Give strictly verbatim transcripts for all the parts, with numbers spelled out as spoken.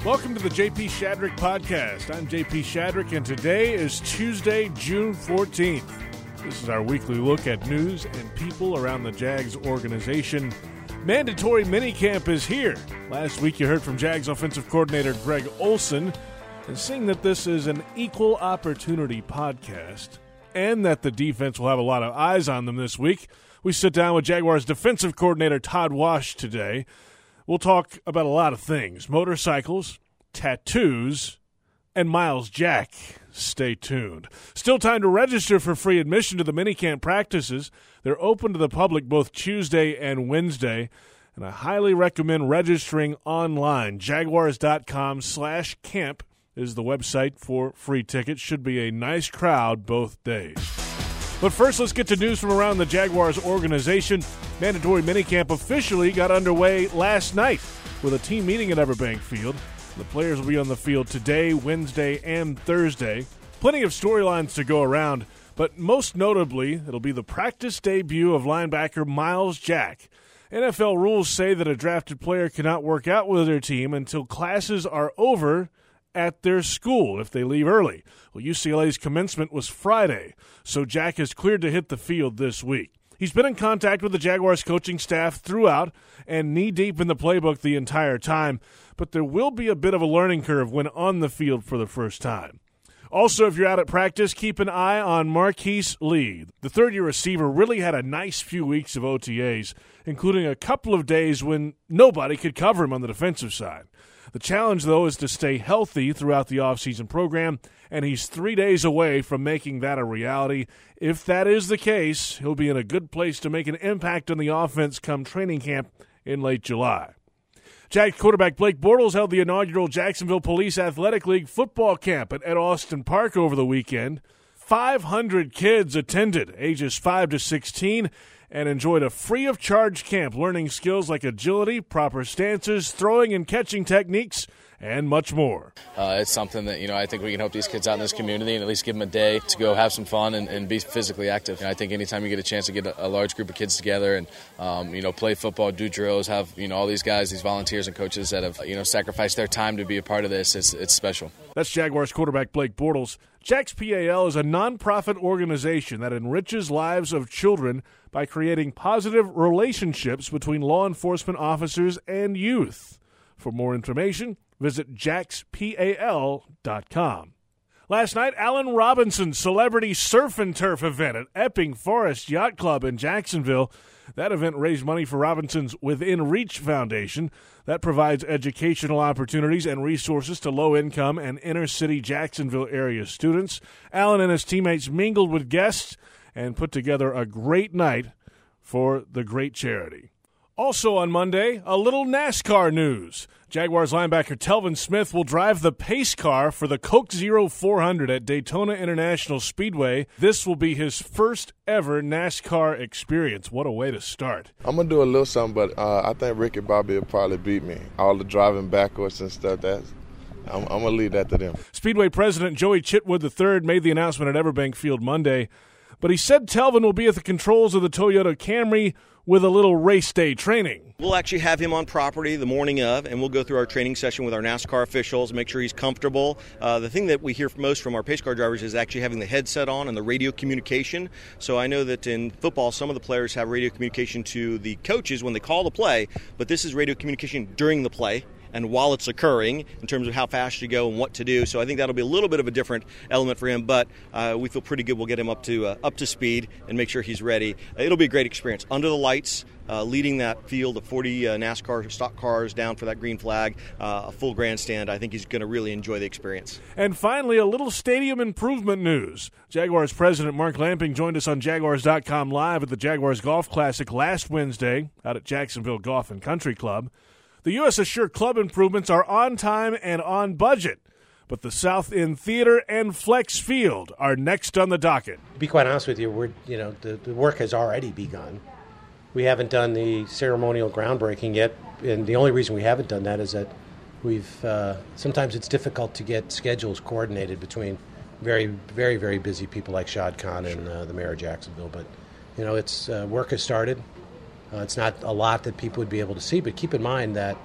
Welcome to the J P Shadrick Podcast. I'm J P Shadrick, and today is Tuesday, June fourteenth. This is our weekly look at news and people around the Jags organization. Mandatory minicamp is here. Last week you heard from Jags offensive coordinator Greg Olsen, and seeing that this is an equal opportunity podcast and that the defense will have a lot of eyes on them this week, we sit down with Jaguars defensive coordinator Todd Wash today. We'll talk about a lot of things: motorcycles, tattoos, and Miles Jack. Stay tuned. Still time to register for free admission to the minicamp practices. They're open to the public both Tuesday and Wednesday, and I highly recommend registering online. Jaguars.com slash camp is the website for free tickets. Should be a nice crowd both days. But first, let's get to news from around the Jaguars organization. Mandatory minicamp officially got underway last night with a team meeting at Everbank Field. The players will be on the field today, Wednesday, and Thursday. Plenty of storylines to go around, but most notably, it'll be the practice debut of linebacker Miles Jack. N F L rules say that a drafted player cannot work out with their team until classes are over at their school if they leave early. Well, U C L A's commencement was Friday, so Jack is cleared to hit the field this week. He's been in contact with the Jaguars coaching staff throughout and knee-deep in the playbook the entire time, but there will be a bit of a learning curve when on the field for the first time. Also, if you're out at practice, keep an eye on Marquise Lee. The third-year receiver really had a nice few weeks of O T As, including a couple of days when nobody could cover him on the defensive side. The challenge, though, is to stay healthy throughout the offseason program, and he's three days away from making that a reality. If that is the case, he'll be in a good place to make an impact on the offense come training camp in late July. Jags quarterback Blake Bortles held the inaugural Jacksonville Police Athletic League football camp at Ed Austin Park over the weekend. five hundred kids attended, ages five to sixteen, and enjoyed a free-of-charge camp, learning skills like agility, proper stances, throwing and catching techniques, and much more. Uh, it's something that, you know, I think we can help these kids out in this community and at least give them a day to go have some fun and, and be physically active. And I think anytime you get a chance to get a, a large group of kids together and, um, you know, play football, do drills, have, you know, all these guys, these volunteers and coaches that have, you know, sacrificed their time to be a part of this, it's, it's special. That's Jaguars quarterback Blake Bortles. Jags P A L is a nonprofit organization that enriches lives of children by creating positive relationships between law enforcement officers and youth. For more information, visit jax p a l dot com. Last night, Allen Robinson's Celebrity Surf and Turf event at Epping Forest Yacht Club in Jacksonville. That event raised money for Robinson's Within Reach Foundation. That provides educational opportunities and resources to low-income and inner-city Jacksonville area students. Allen and his teammates mingled with guests and put together a great night for the great charity. Also on Monday, a little NASCAR news. Jaguars linebacker Telvin Smith will drive the pace car for the Coke Zero four hundred at Daytona International Speedway. This will be his first ever NASCAR experience. What a way to start. I'm going to do a little something, but uh, I think Ricky Bobby will probably beat me. All the driving backwards and stuff, that's, I'm, I'm going to leave that to them. Speedway President Joey Chitwood the third made the announcement at Everbank Field Monday, but he said Telvin will be at the controls of the Toyota Camry with a little race day training. We'll actually have him on property the morning of, and we'll go through our training session with our NASCAR officials, make sure he's comfortable. Uh, the thing that we hear most from our pace car drivers is actually having the headset on and the radio communication. So I know that in football, some of the players have radio communication to the coaches when they call the play, but this is radio communication during the play and while it's occurring in terms of how fast you go and what to do. So I think that'll be a little bit of a different element for him, but uh, we feel pretty good we'll get him up to uh, up to speed and make sure he's ready. It'll be a great experience. Under the lights, uh, leading that field of forty uh, NASCAR stock cars down for that green flag, uh, a full grandstand. I think he's going to really enjoy the experience. And finally, a little stadium improvement news. Jaguars president Mark Lamping joined us on Jaguars dot com live at the Jaguars Golf Classic last Wednesday out at Jacksonville Golf and Country Club. The U S Assure Club improvements are on time and on budget, but the South End Theater and Flex Field are next on the docket. To be quite honest with you, we're you know the, the work has already begun. We haven't done the ceremonial groundbreaking yet, and the only reason we haven't done that is that we've uh, sometimes it's difficult to get schedules coordinated between very, very, very busy people like Shad Khan and uh, the mayor of Jacksonville. But you know, it's uh, work has started. Uh, it's not a lot that people would be able to see, but keep in mind that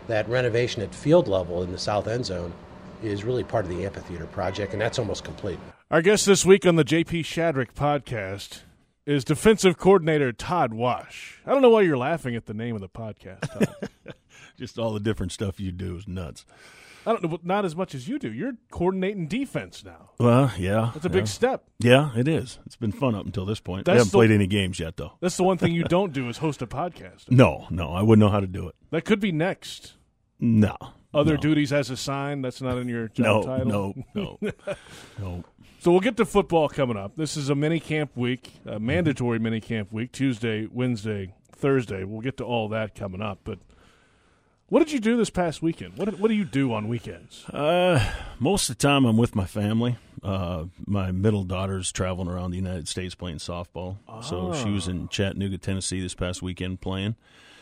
that renovation at field level in the south end zone is really part of the amphitheater project, and that's almost complete. Our guest this week on the J P Shadrick podcast is defensive coordinator Todd Wash. I don't know why you're laughing at the name of the podcast, Todd. Just all the different stuff you do is nuts. I don't know, not as much as you do. You're coordinating defense now. Well, yeah. That's a yeah. big step. Yeah, it is. It's been fun up until this point. That's I haven't the, played any games yet, though. That's the one thing you don't do is host a podcast. No, no. I wouldn't know how to do it. That could be next. No. Other no. duties as assigned, that's not in your job no, title? No, no, no. So we'll get to football coming up. This is a mini camp week, a mandatory mm-hmm. mini camp week, Tuesday, Wednesday, Thursday. We'll get to all that coming up. But what did you do this past weekend? What What do you do on weekends? Uh, most of the time I'm with my family. Uh, my middle daughter's traveling around the United States playing softball. Oh. So she was in Chattanooga, Tennessee this past weekend playing.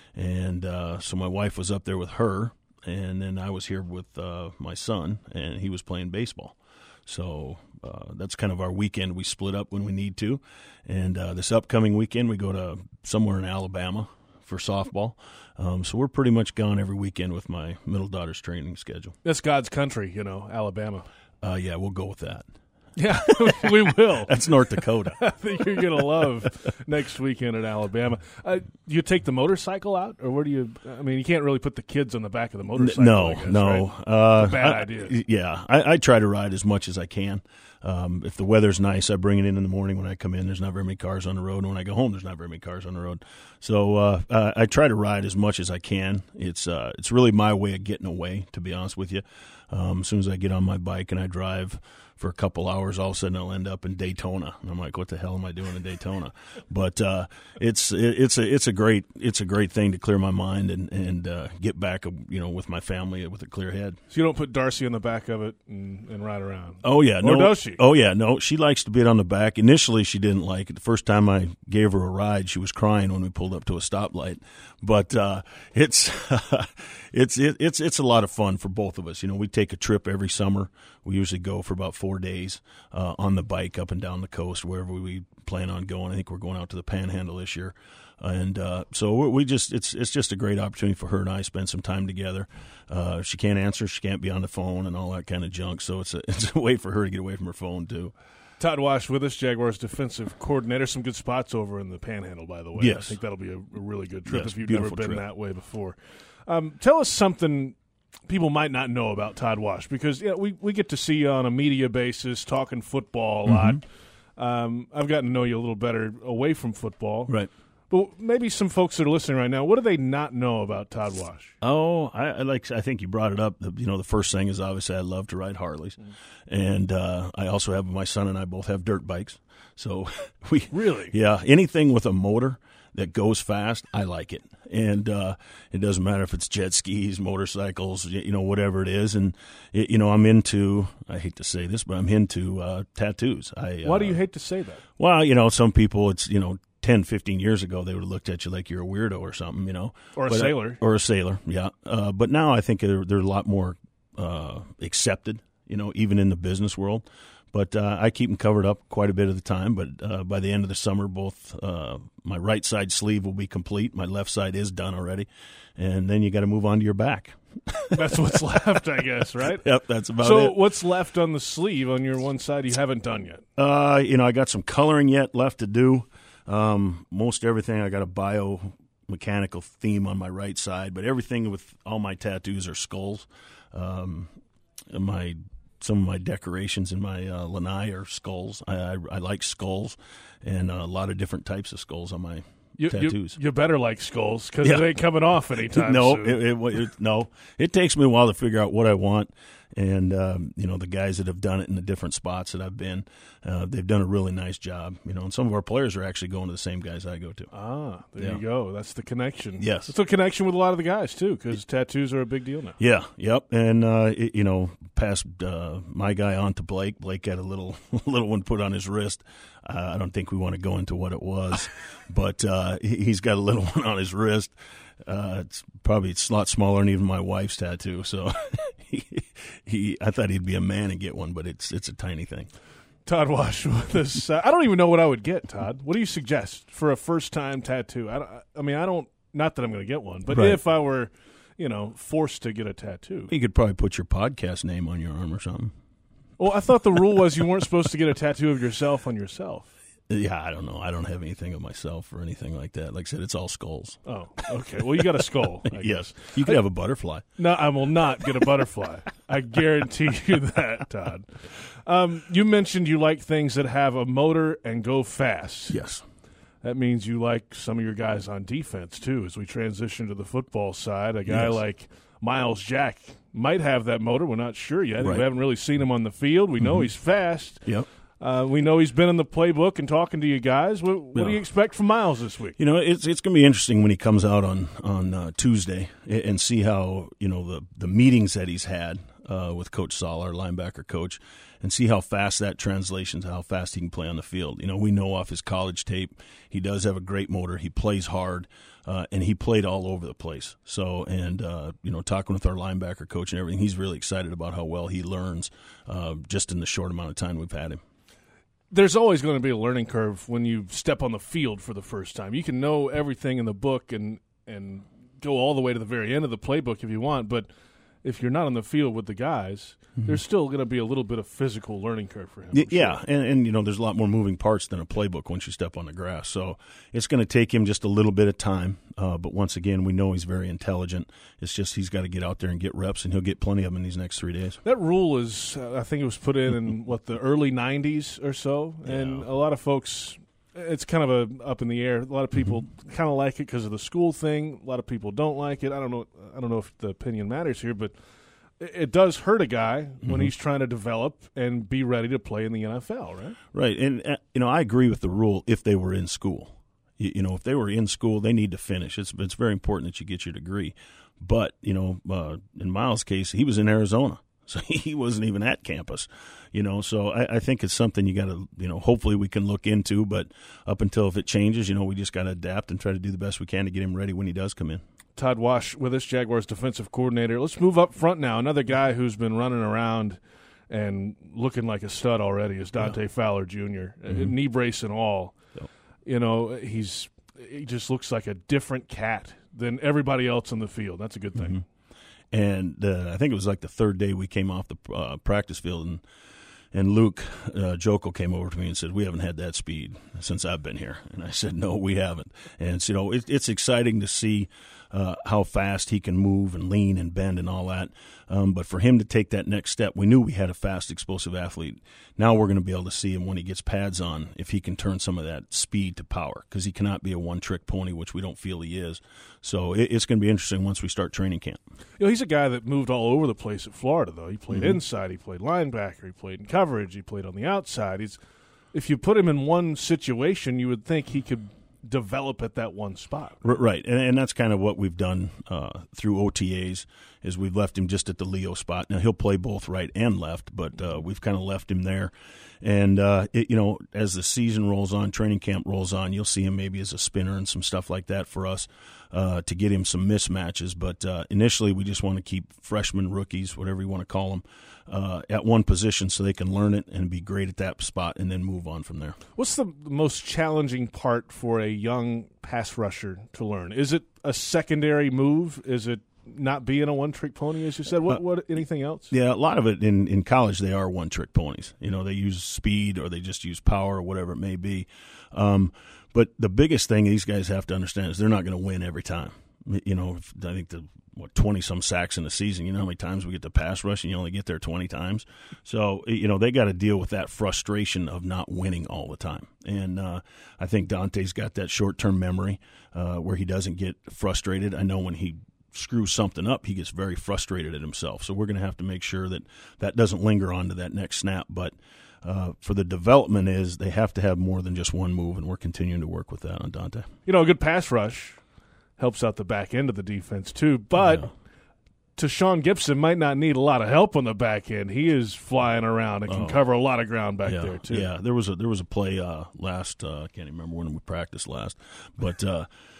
And uh, so my wife was up there with her. And then I was here with uh, my son, and he was playing baseball. So uh, that's kind of our weekend. We split up when we need to. And uh, this upcoming weekend, we go to somewhere in Alabama for softball. Um, so we're pretty much gone every weekend with my middle daughter's training schedule. That's God's country, you know, Alabama. Uh, yeah, we'll go with that. Yeah, we will. That's North Dakota. I think you're going to love next weekend in Alabama. Uh, do you take the motorcycle out, or where do you – I mean, you can't really put the kids on the back of the motorcycle, No, I guess, no. Right? Uh, it's a bad I, idea. Yeah, I, I try to ride as much as I can. Um, if the weather's nice, I bring it in in the morning. When I come in, there's not very many cars on the road. And when I go home, there's not very many cars on the road. So uh, uh, I try to ride as much as I can. It's uh, it's really my way of getting away, to be honest with you. Um, as soon as I get on my bike and I drive for a couple hours, all of a sudden I'll end up in Daytona, and I'm like, "What the hell am I doing in Daytona?" But uh, it's it, it's a it's a great it's a great thing to clear my mind and and uh, get back, you know, with my family with a clear head. So you don't put Darcy on the back of it and, and ride around. Oh yeah, or no, does she? Oh yeah, no, she likes to be on the back. Initially, she didn't like it. The first time I gave her a ride, she was crying when we pulled up to a stoplight. But uh, it's it's it, it's it's a lot of fun for both of us. You know, we take a trip every summer. We usually go for about four days uh, on the bike up and down the coast, wherever we plan on going. I think we're going out to the Panhandle this year, and uh, so we just it's it's just a great opportunity for her and I to spend some time together. Uh, she can't answer, she can't be on the phone, and all that kind of junk. So it's a it's a way for her to get away from her phone too. Todd Wash with us, Jaguars defensive coordinator. Some good spots over in the Panhandle, by the way. Yes. I think that'll be a, a really good trip yes, if you've never been trip. that way before. Um, tell us something people might not know about Todd Wash, because you know, we, we get to see you on a media basis talking football a lot. Mm-hmm. Um, I've gotten to know you a little better away from football. Right. But maybe some folks that are listening right now, what do they not know about Todd Wash? Oh, I, I like. I think you brought it up. The, you know, the first thing is obviously I love to ride Harleys, mm. and uh, I also have my son and I both have dirt bikes. So we really, yeah, anything with a motor that goes fast, I like it, and uh, it doesn't matter if it's jet skis, motorcycles, you know, whatever it is. And it, you know, I'm into. I hate to say this, but I'm into uh, tattoos. I, Why uh, do you hate to say that? Well, you know, some people, it's you know. ten, fifteen years ago, they would have looked at you like you're a weirdo or something, you know. Or a but, sailor. Uh, or a sailor, yeah. Uh, but now I think they're, they're a lot more uh, accepted, you know, even in the business world. But uh, I keep them covered up quite a bit of the time. But uh, by the end of the summer, both uh, my right side sleeve will be complete. My left side is done already. And then you got to move on to your back. That's what's left, I guess, right? Yep, that's about so it. So what's left on the sleeve on your one side you haven't done yet? Uh, you know, I got some coloring yet left to do. Um, most everything, I got a biomechanical theme on my right side, but everything with all my tattoos are skulls. Um, my some of my decorations in my uh, lanai are skulls. I, I, I like skulls, and a lot of different types of skulls on my you, tattoos. You, you better like skulls, because yeah. it ain't coming off anytime no, soon. It, it, it, no, it takes me a while to figure out what I want. And, um, you know, the guys that have done it in the different spots that I've been, uh, they've done a really nice job. You know, and some of our players are actually going to the same guys I go to. Ah, there yeah. you go. That's the connection. Yes. It's a connection with a lot of the guys, too, because tattoos are a big deal now. Yeah, yep. And, uh, it, you know, passed uh, my guy on to Blake. Blake had a little little one put on his wrist. Uh, I don't think we want to go into what it was, but uh, he's got a little one on his wrist. Uh, it's probably it's a lot smaller than even my wife's tattoo. So he, he, I thought he'd be a man and get one, but it's it's a tiny thing. Todd Wash with us. Uh, I don't even know what I would get, Todd. What do you suggest for a first time tattoo? I, I mean, I don't. Not that I'm going to get one, but right. if I were, you know, forced to get a tattoo. You could probably put your podcast name on your arm or something. Well, I thought the rule was you weren't supposed to get a tattoo of yourself on yourself. Yeah, I don't know. I don't have anything of myself or anything like that. Like I said, it's all skulls. Oh, okay. Well, you got a skull. I Yes. guess. You could have a butterfly. No, I will not get a butterfly. I guarantee you that, Todd. Um, you mentioned you like things that have a motor and go fast. Yes. That means you like some of your guys on defense, too, as we transition to the football side. A guy Yes. like Miles Jack might have that motor. We're not sure yet. Right. We haven't really seen him on the field. We know Mm-hmm. he's fast. Yep. Uh, we know he's been in the playbook and talking to you guys. What, what do you Yeah. expect from Miles this week? You know, it's it's going to be interesting when he comes out on on uh, Tuesday and and see how, you know, the the meetings that he's had uh, with Coach Sala, our linebacker coach, and see how fast that translates to how fast he can play on the field. You know, we know off his college tape he does have a great motor. He plays hard, uh, and he played all over the place. So, and uh, you know, talking with our linebacker coach and everything, he's really excited about how well he learns uh, just in the short amount of time we've had him. There's always going to be a learning curve when you step on the field for the first time. You can know everything in the book and and go all the way to the very end of the playbook if you want, but if you're not on the field with the guys, mm-hmm. there's still going to be a little bit of physical learning curve for him. Y- I'm yeah, sure. and, and you know, there's a lot more moving parts than a playbook once you step on the grass. So it's going to take him just a little bit of time. Uh, but once again, we know he's very intelligent. It's just he's got to get out there and get reps, and he'll get plenty of them in these next three days. That rule is, uh, I think it was put in in, what, the early nineties or so, and Yeah. a lot of folks, it's kind of a up in the air. A lot of people Mm-hmm. kind of like it because of the school thing. A lot of people don't like it. I don't know. I don't know if the opinion matters here, but it, it does hurt a guy Mm-hmm. when he's trying to develop and be ready to play in the N F L, right? Right, and uh, you know, I agree with the rule if they were in school. You, you know, if they were in school, they need to finish. It's it's very important that you get your degree. But you know, uh, in Miles' case, he was in Arizona, so he wasn't even at campus. You know, so I, I think it's something you got to, you know, hopefully we can look into. But up until if it changes, you know, we just got to adapt and try to do the best we can to get him ready when he does come in. Todd Wash with us, Jaguars defensive coordinator. Let's move up front now. Another guy who's been running around and looking like a stud already is Dante yeah. Fowler Junior Mm-hmm. Knee brace and all. Yep. You know, he's he just looks like a different cat than everybody else on the field. That's a good thing. Mm-hmm. And uh, I think it was like the third day we came off the uh, practice field, and and Luke uh, Jokel came over to me and said, "We haven't had that speed since I've been here." And I said, "No, we haven't." And so, you know, it, it's exciting to see uh, how fast he can move and lean and bend and all that. Um, but for him to take that next step, we knew we had a fast, explosive athlete. Now we're going to be able to see him when he gets pads on, if he can turn some of that speed to power, because he cannot be a one-trick pony, which we don't feel he is. So it, it's going to be interesting once we start training camp. You know, he's a guy that moved all over the place at Florida, though. He played mm-hmm. inside, he played linebacker, he played in coverage, he played on the outside. He's, if you put him in one situation, you would think he could develop at that one spot. Right, and, and that's kind of what we've done uh, through O T As, is we've left him just at the Leo spot. Now, he'll play both right and left, but uh, we've kind of left him there. And, uh, it, you know, as the season rolls on, training camp rolls on, you'll see him maybe as a spinner and some stuff like that for us uh, to get him some mismatches. But uh, initially, we just want to keep freshmen, rookies, whatever you want to call them, uh, at one position so they can learn it and be great at that spot and then move on from there. What's the most challenging part for a young pass rusher to learn? Is it a secondary move? Is it not being a one-trick pony, as you said? What, what anything else? Yeah, a lot of it in, in college, they are one-trick ponies. You know, they use speed or they just use power or whatever it may be. Um, but the biggest thing these guys have to understand is they're not going to win every time. You know, I think the what twenty-some sacks in the season, you know how many times we get the pass rush and you only get there twenty times? So, you know, they got to deal with that frustration of not winning all the time. And uh, I think Dante's got that short-term memory uh, where he doesn't get frustrated. I know when he screws something up, he gets very frustrated at himself. So we're going to have to make sure that that doesn't linger on to that next snap. But uh, for the development is they have to have more than just one move, and we're continuing to work with that on Dante. You know, a good pass rush helps out the back end of the defense too, but yeah. Tashawn Gibson might not need a lot of help on the back end. He is flying around and can oh. cover a lot of ground back yeah. there too. Yeah, there was a there was a play uh, last uh, I can't even remember when we practiced last, but uh,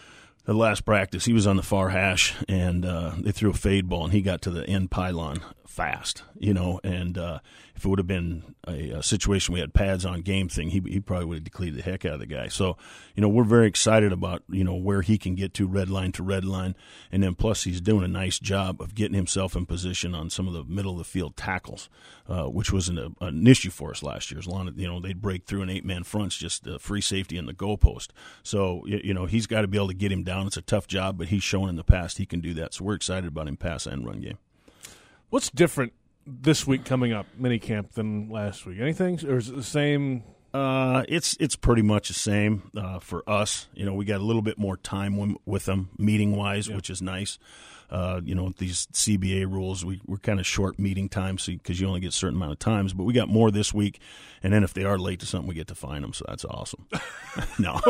the last practice, he was on the far hash, and uh, they threw a fade ball, and he got to the end pylon fast, you know, and uh, if it would have been a, a situation we had pads on game thing, he, he probably would have depleted the heck out of the guy. So, you know, we're very excited about, you know, where he can get to red line to red line, and then plus he's doing a nice job of getting himself in position on some of the middle of the field tackles, uh, which wasn't a, an issue for us last year. As long as, you know, they'd break through an eight-man fronts, just uh, free safety in the goalpost. So, you, you know, he's got to be able to get him down. It's a tough job, but he's shown in the past he can do that. So we're excited about him pass and run game. What's different this week coming up, minicamp, than last week? Anything, or is it the same? Uh, it's it's pretty much the same uh, for us. You know, we got a little bit more time with them, meeting wise, yeah. which is nice. Uh, you know, these C B A rules, we, we're kind of short meeting times because so, you only get a certain amount of times. But we got more this week, and then if they are late to something, we get to fine them. So that's awesome. No,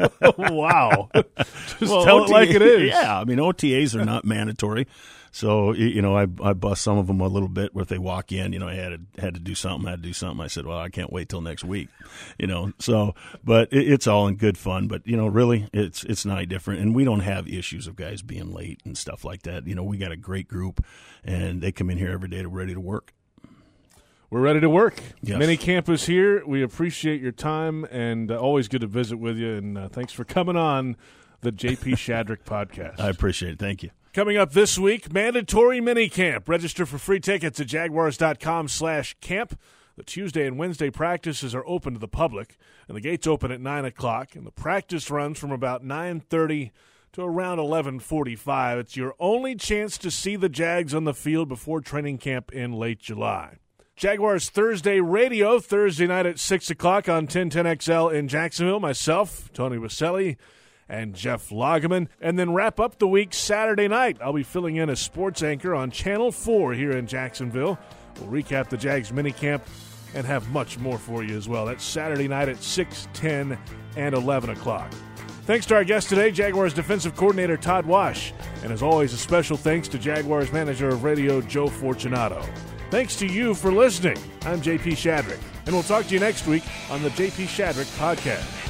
wow, just well, tell O T A, it like it is. Yeah, I mean O T As are not mandatory. So, you know, I I bust some of them a little bit where if they walk in, you know, I had to, had to do something, I had to do something. I said, well, I can't wait till next week, you know. So, but it, it's all in good fun. But, you know, really, it's it's not different. And we don't have issues of guys being late and stuff like that. You know, we got a great group, and they come in here every day to ready to work. We're ready to work. Yes. Minicamp is here. We appreciate your time, and uh, always good to visit with you. And uh, thanks for coming on the J P Shadrick podcast. I appreciate it. Thank you. Coming up this week, mandatory minicamp. Register for free tickets at jaguars.com slash camp. The Tuesday and Wednesday practices are open to the public, and the gates open at nine o'clock, and the practice runs from about nine thirty to around eleven forty-five. It's your only chance to see the Jags on the field before training camp in late July. Jaguars Thursday radio, Thursday night at six o'clock on ten ten X L in Jacksonville. Myself, Tony Waselli, and Jeff Lageman, and then wrap up the week Saturday night. I'll be filling in as sports anchor on Channel four here in Jacksonville. We'll recap the Jags minicamp and have much more for you as well. That's Saturday night at six, ten, and eleven o'clock. Thanks to our guest today, Jaguars defensive coordinator Todd Wash, and as always, a special thanks to Jaguars manager of radio Joe Fortunato. Thanks to you for listening. I'm J P Shadrick, and we'll talk to you next week on the J P Shadrick Podcast.